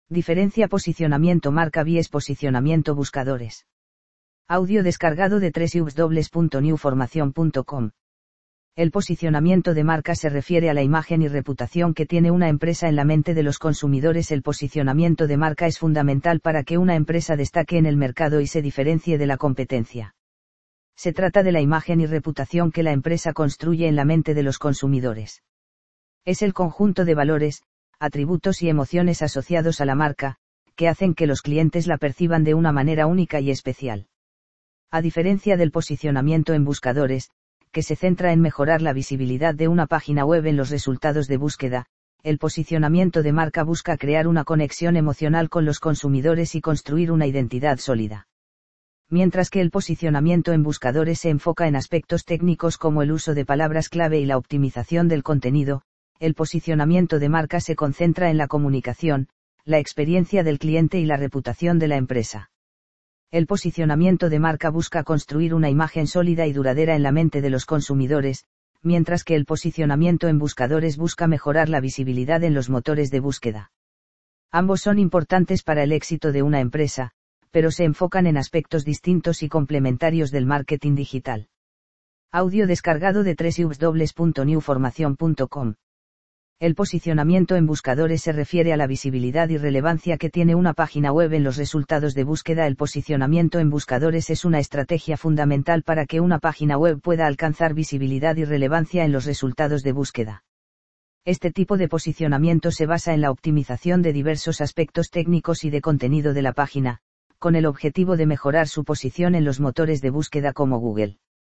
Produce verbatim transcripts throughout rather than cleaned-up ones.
Diferencia posicionamiento marca vs posicionamiento buscadores. Audio descargado de doble u doble u doble u punto new formación punto com. El posicionamiento de marca se refiere a la imagen y reputación que tiene una empresa en la mente de los consumidores. El posicionamiento de marca es fundamental para que una empresa destaque en el mercado y se diferencie de la competencia. Se trata de la imagen y reputación que la empresa construye en la mente de los consumidores. Es el conjunto de valores, atributos y emociones asociados a la marca, que hacen que los clientes la perciban de una manera única y especial. A diferencia del posicionamiento en buscadores, que se centra en mejorar la visibilidad de una página web en los resultados de búsqueda, el posicionamiento de marca busca crear una conexión emocional con los consumidores y construir una identidad sólida. Mientras que el posicionamiento en buscadores se enfoca en aspectos técnicos como el uso de palabras clave y la optimización del contenido, el posicionamiento de marca se concentra en la comunicación, la experiencia del cliente y la reputación de la empresa. El posicionamiento de marca busca construir una imagen sólida y duradera en la mente de los consumidores, mientras que el posicionamiento en buscadores busca mejorar la visibilidad en los motores de búsqueda. Ambos son importantes para el éxito de una empresa, pero se enfocan en aspectos distintos y complementarios del marketing digital. Audio descargado de doble u doble u doble u punto new formación punto com. El posicionamiento en buscadores se refiere a la visibilidad y relevancia que tiene una página web en los resultados de búsqueda. El posicionamiento en buscadores es una estrategia fundamental para que una página web pueda alcanzar visibilidad y relevancia en los resultados de búsqueda. Este tipo de posicionamiento se basa en la optimización de diversos aspectos técnicos y de contenido de la página, con el objetivo de mejorar su posición en los motores de búsqueda como Google.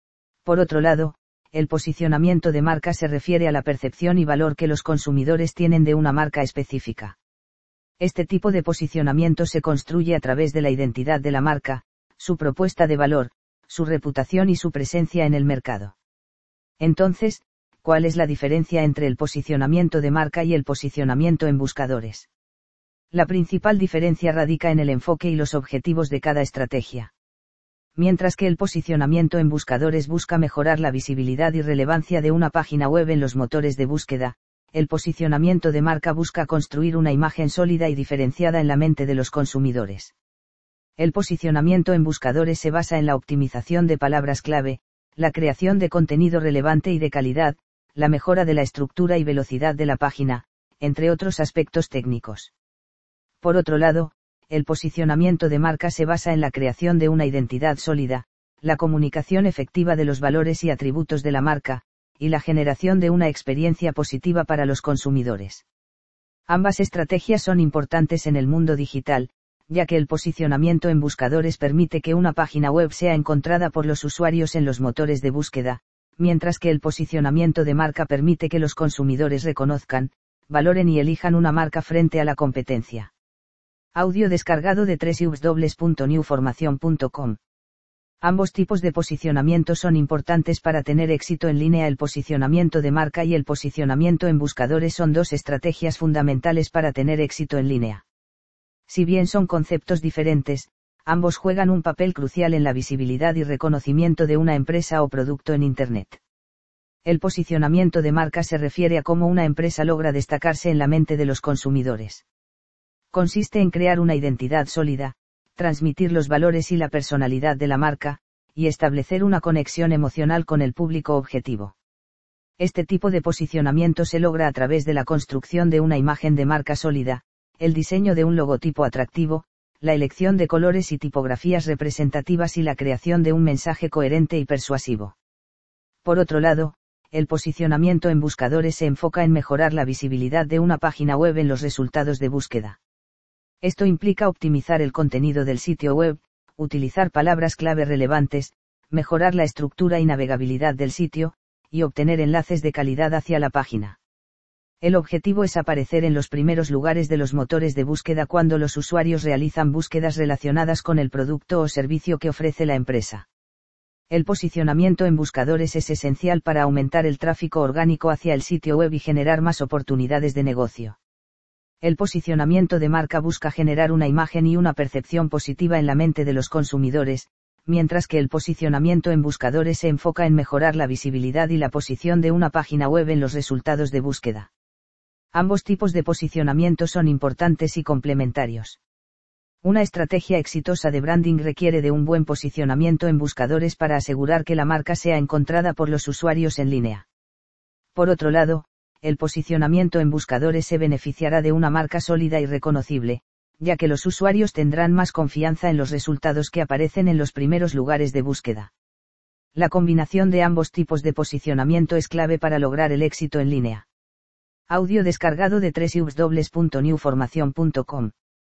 Por otro lado, el posicionamiento de marca se refiere a la percepción y valor que los consumidores tienen de una marca específica. Este tipo de posicionamiento se construye a través de la identidad de la marca, su propuesta de valor, su reputación y su presencia en el mercado. Entonces, ¿cuál es la diferencia entre el posicionamiento de marca y el posicionamiento en buscadores? La principal diferencia radica en el enfoque y los objetivos de cada estrategia. Mientras que el posicionamiento en buscadores busca mejorar la visibilidad y relevancia de una página web en los motores de búsqueda, el posicionamiento de marca busca construir una imagen sólida y diferenciada en la mente de los consumidores. El posicionamiento en buscadores se basa en la optimización de palabras clave, la creación de contenido relevante y de calidad, la mejora de la estructura y velocidad de la página, entre otros aspectos técnicos. Por otro lado, el posicionamiento de marca se basa en la creación de una identidad sólida, la comunicación efectiva de los valores y atributos de la marca, y la generación de una experiencia positiva para los consumidores. Ambas estrategias son importantes en el mundo digital, ya que el posicionamiento en buscadores permite que una página web sea encontrada por los usuarios en los motores de búsqueda, mientras que el posicionamiento de marca permite que los consumidores reconozcan, valoren y elijan una marca frente a la competencia. Audio descargado de doble u doble u doble u punto new formación punto com. Ambos tipos de posicionamiento son importantes para tener éxito en línea. El posicionamiento de marca y el posicionamiento en buscadores son dos estrategias fundamentales para tener éxito en línea. Si bien son conceptos diferentes, ambos juegan un papel crucial en la visibilidad y reconocimiento de una empresa o producto en Internet. El posicionamiento de marca se refiere a cómo una empresa logra destacarse en la mente de los consumidores. Consiste en crear una identidad sólida, transmitir los valores y la personalidad de la marca, y establecer una conexión emocional con el público objetivo. Este tipo de posicionamiento se logra a través de la construcción de una imagen de marca sólida, el diseño de un logotipo atractivo, la elección de colores y tipografías representativas y la creación de un mensaje coherente y persuasivo. Por otro lado, el posicionamiento en buscadores se enfoca en mejorar la visibilidad de una página web en los resultados de búsqueda. Esto implica optimizar el contenido del sitio web, utilizar palabras clave relevantes, mejorar la estructura y navegabilidad del sitio, y obtener enlaces de calidad hacia la página. El objetivo es aparecer en los primeros lugares de los motores de búsqueda cuando los usuarios realizan búsquedas relacionadas con el producto o servicio que ofrece la empresa. El posicionamiento en buscadores es esencial para aumentar el tráfico orgánico hacia el sitio web y generar más oportunidades de negocio. El posicionamiento de marca busca generar una imagen y una percepción positiva en la mente de los consumidores, mientras que el posicionamiento en buscadores se enfoca en mejorar la visibilidad y la posición de una página web en los resultados de búsqueda. Ambos tipos de posicionamiento son importantes y complementarios. Una estrategia exitosa de branding requiere de un buen posicionamiento en buscadores para asegurar que la marca sea encontrada por los usuarios en línea. Por otro lado, el posicionamiento en buscadores se beneficiará de una marca sólida y reconocible, ya que los usuarios tendrán más confianza en los resultados que aparecen en los primeros lugares de búsqueda. La combinación de ambos tipos de posicionamiento es clave para lograr el éxito en línea. Audio descargado de doble u doble u doble u punto new formación punto com.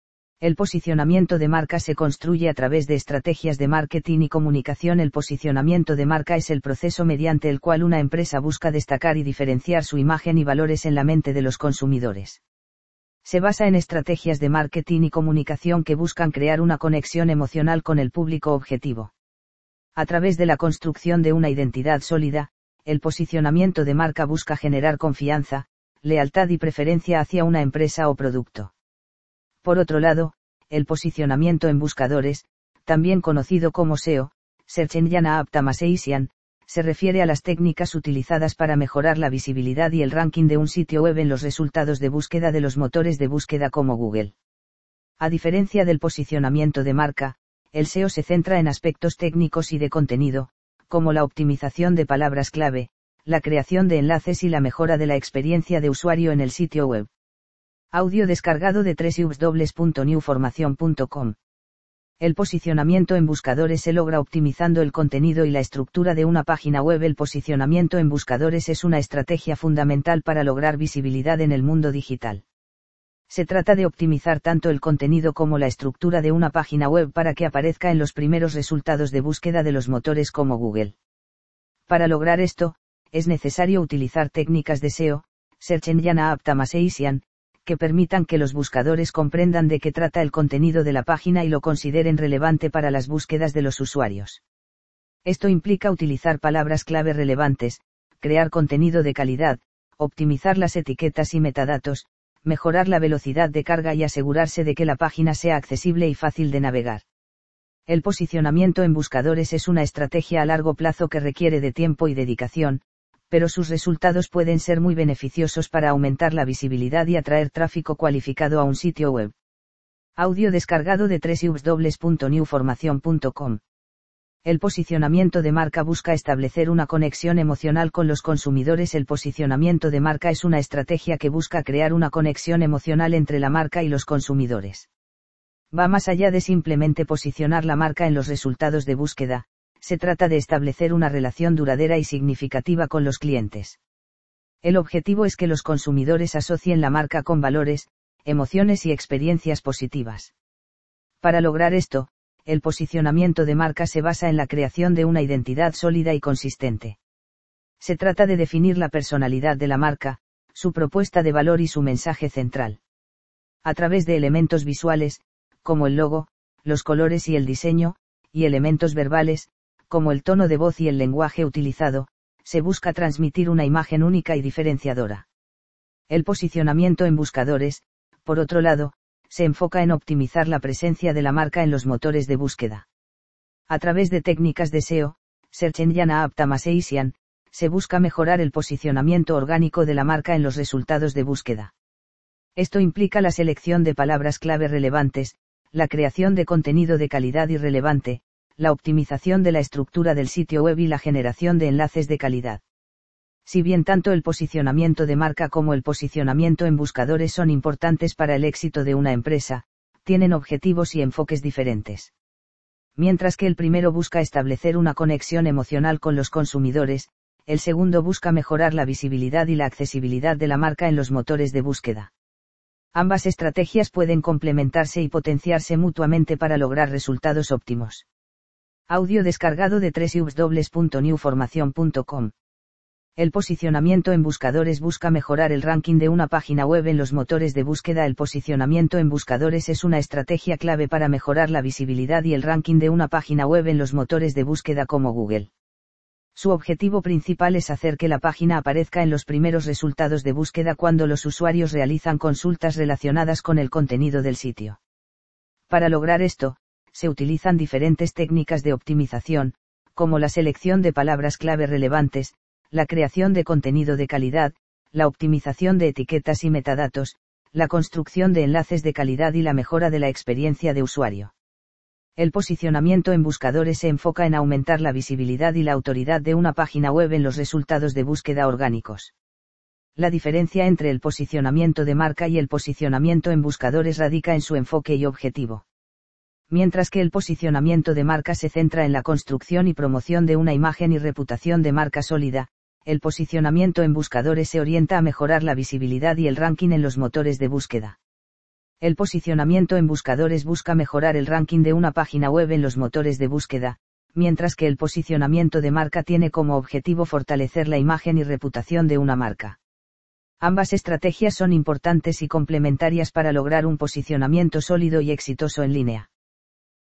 El posicionamiento de marca se construye a través de estrategias de marketing y comunicación. El posicionamiento de marca es el proceso mediante el cual una empresa busca destacar y diferenciar su imagen y valores en la mente de los consumidores. Se basa en estrategias de marketing y comunicación que buscan crear una conexión emocional con el público objetivo. A través de la construcción de una identidad sólida, el posicionamiento de marca busca generar confianza, lealtad y preferencia hacia una empresa o producto. Por otro lado, el posicionamiento en buscadores, también conocido como S E O, Search Engine Optimization, se refiere a las técnicas utilizadas para mejorar la visibilidad y el ranking de un sitio web en los resultados de búsqueda de los motores de búsqueda como Google. A diferencia del posicionamiento de marca, el S E O se centra en aspectos técnicos y de contenido, como la optimización de palabras clave, la creación de enlaces y la mejora de la experiencia de usuario en el sitio web. Audio descargado de doble u doble u doble u punto new formación punto com. El posicionamiento en buscadores se logra optimizando el contenido y la estructura de una página web. El posicionamiento en buscadores es una estrategia fundamental para lograr visibilidad en el mundo digital. Se trata de optimizar tanto el contenido como la estructura de una página web para que aparezca en los primeros resultados de búsqueda de los motores como Google. Para lograr esto, es necesario utilizar técnicas de S E O, Search Engine Optimization, que permitan que los buscadores comprendan de qué trata el contenido de la página y lo consideren relevante para las búsquedas de los usuarios. Esto implica utilizar palabras clave relevantes, crear contenido de calidad, optimizar las etiquetas y metadatos, mejorar la velocidad de carga y asegurarse de que la página sea accesible y fácil de navegar. El posicionamiento en buscadores es una estrategia a largo plazo que requiere de tiempo y dedicación, pero sus resultados pueden ser muy beneficiosos para aumentar la visibilidad y atraer tráfico cualificado a un sitio web. Audio descargado de doble u doble u doble u punto new formación punto com. El posicionamiento de marca busca establecer una conexión emocional con los consumidores. El posicionamiento de marca es una estrategia que busca crear una conexión emocional entre la marca y los consumidores. Va más allá de simplemente posicionar la marca en los resultados de búsqueda. Se trata de establecer una relación duradera y significativa con los clientes. El objetivo es que los consumidores asocien la marca con valores, emociones y experiencias positivas. Para lograr esto, el posicionamiento de marca se basa en la creación de una identidad sólida y consistente. Se trata de definir la personalidad de la marca, su propuesta de valor y su mensaje central. A través de elementos visuales, como el logo, los colores y el diseño, y elementos verbales, como el tono de voz y el lenguaje utilizado, se busca transmitir una imagen única y diferenciadora. El posicionamiento en buscadores, por otro lado, se enfoca en optimizar la presencia de la marca en los motores de búsqueda. A través de técnicas de S E O, Search Engine Optimization, se busca mejorar el posicionamiento orgánico de la marca en los resultados de búsqueda. Esto implica la selección de palabras clave relevantes, la creación de contenido de calidad y relevante, la optimización de la estructura del sitio web y la generación de enlaces de calidad. Si bien tanto el posicionamiento de marca como el posicionamiento en buscadores son importantes para el éxito de una empresa, tienen objetivos y enfoques diferentes. Mientras que el primero busca establecer una conexión emocional con los consumidores, el segundo busca mejorar la visibilidad y la accesibilidad de la marca en los motores de búsqueda. Ambas estrategias pueden complementarse y potenciarse mutuamente para lograr resultados óptimos. Audio descargado de doble u doble u doble u punto new formación punto com. El posicionamiento en buscadores busca mejorar el ranking de una página web en los motores de búsqueda. El posicionamiento en buscadores es una estrategia clave para mejorar la visibilidad y el ranking de una página web en los motores de búsqueda como Google. Su objetivo principal es hacer que la página aparezca en los primeros resultados de búsqueda cuando los usuarios realizan consultas relacionadas con el contenido del sitio. Para lograr esto, se utilizan diferentes técnicas de optimización, como la selección de palabras clave relevantes, la creación de contenido de calidad, la optimización de etiquetas y metadatos, la construcción de enlaces de calidad y la mejora de la experiencia de usuario. El posicionamiento en buscadores se enfoca en aumentar la visibilidad y la autoridad de una página web en los resultados de búsqueda orgánicos. La diferencia entre el posicionamiento de marca y el posicionamiento en buscadores radica en su enfoque y objetivo. Mientras que el posicionamiento de marca se centra en la construcción y promoción de una imagen y reputación de marca sólida, el posicionamiento en buscadores se orienta a mejorar la visibilidad y el ranking en los motores de búsqueda. El posicionamiento en buscadores busca mejorar el ranking de una página web en los motores de búsqueda, mientras que el posicionamiento de marca tiene como objetivo fortalecer la imagen y reputación de una marca. Ambas estrategias son importantes y complementarias para lograr un posicionamiento sólido y exitoso en línea.